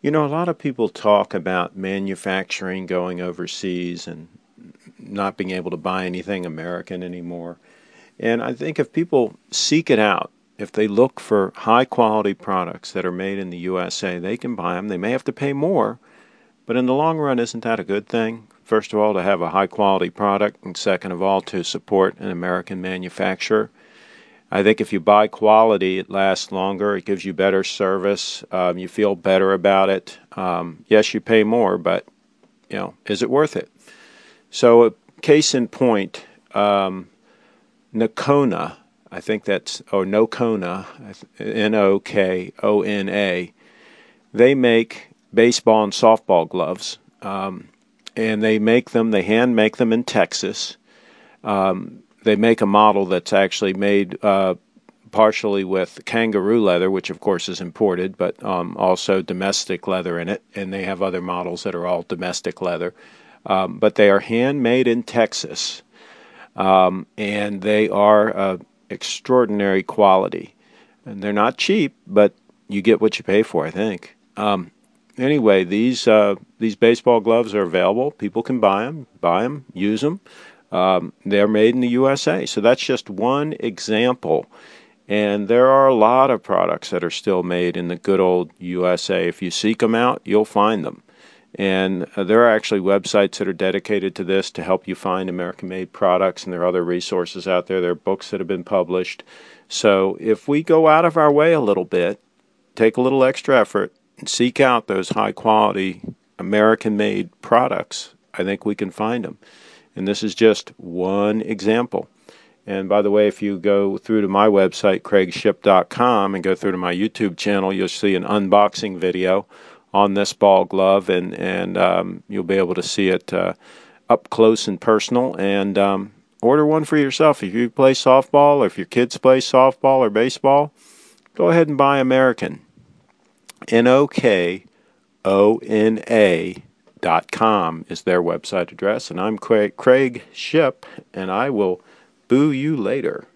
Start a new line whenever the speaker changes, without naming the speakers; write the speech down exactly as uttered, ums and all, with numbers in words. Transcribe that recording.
You know, a lot of people talk about manufacturing going overseas and not being able to buy anything American anymore. And I think if people seek it out, if they look for high quality products that are made in the U S A, they can buy them. They may have to pay more, but in the long run, isn't that a good thing? First of all, to have a high quality product, and second of all, to support an American manufacturer. I think if you buy quality, it lasts longer. It gives you better service. Um, you feel better about it. Um, yes, you pay more, but you know, is it worth it? So, a case in point, um, Nokona, I think that's or Nokona, N O K O N A. They make baseball and softball gloves, um, and they make them. They hand make them in Texas. Um, They make a model that's actually made uh, partially with kangaroo leather, which of course is imported, but um, also domestic leather in it. And they have other models that are all domestic leather. Um, but they are handmade in Texas, um, and they are uh, extraordinary quality. And they're not cheap, but you get what you pay for, I think. Um, anyway, these uh, these baseball gloves are available. People can buy them, buy them, use them. Um, they're made in the U S A. So that's just one example. And there are a lot of products that are still made in the good old U S A. If you seek them out, you'll find them. And uh, there are actually websites that are dedicated to this to help you find American-made products, and there are other resources out there. There are books that have been published. So if we go out of our way a little bit, take a little extra effort, and seek out those high-quality American-made products, I think we can find them. And this is just one example. And by the way, if you go through to my website, craig ship dot com, and go through to my YouTube channel, you'll see an unboxing video on this ball glove, and, and um, you'll be able to see it uh, up close and personal. And um, order one for yourself. If you play softball, or if your kids play softball or baseball, go ahead and buy American. N O K O N A dot com is their website address, and I'm Craig, Craig Ship, and I will boo you later.